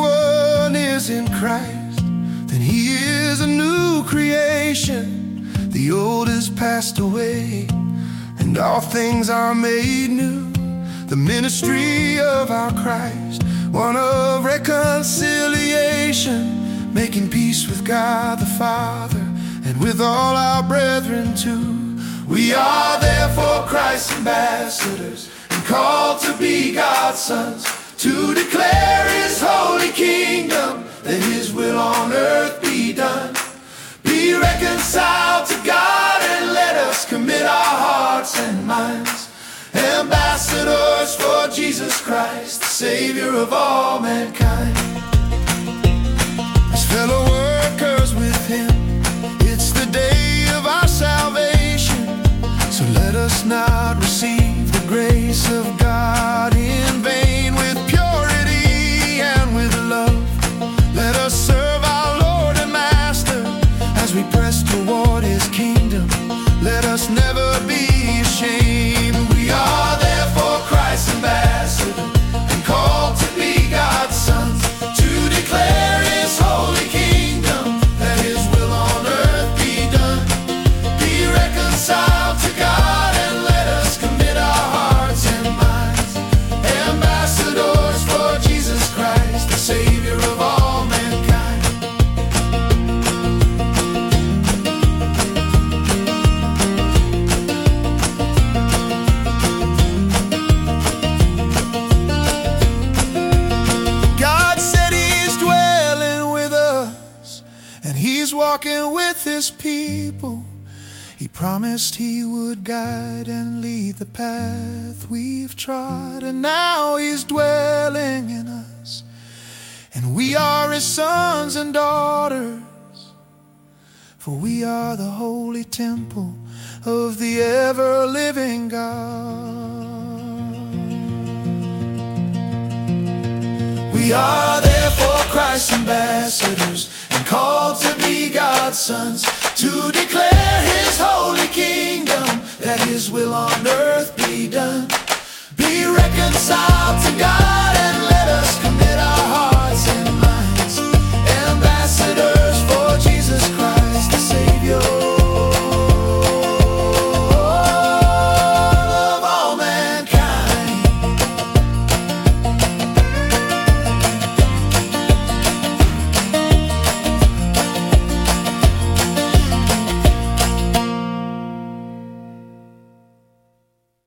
anyone is in Christ, then he is a new creation. The old has passed away, and all things are made new. The ministry of our Christ, one of reconciliation, making peace with God the Father and with all our brethren too. We are therefore Christ's ambassadors, and called to be God's sons, to declare his holy kingdom, that his will on earth be done. Be reconciled to God and let us commit our hearts and minds, ambassadors for Jesus Christ, the Savior of all mankind. As fellow workers with him, it's the day of our salvation. So let us not receive the grace of God in vain. With purity and with love, let us serve our Lord and Master as we press toward his kingdom. Let us never be ashamed. We are therefore Christ's ambassadors, and called to be God's sons, to declare his holy kingdom, that his will on earth be done. Be reconciled to God and let us commit our hearts and minds, ambassadors for Jesus Christ, the Savior of all mankind. God said he's dwelling with us, and he's walking with his people. He promised he would guide and lead the path we've trod, and now he's dwelling in us, and we are his sons and daughters. For we are the holy temple of the ever-living God. We are therefore Christ's ambassadors, and called to be God's sons, to declare his holy kingdom, that his will on earth be done. Be reconciled to God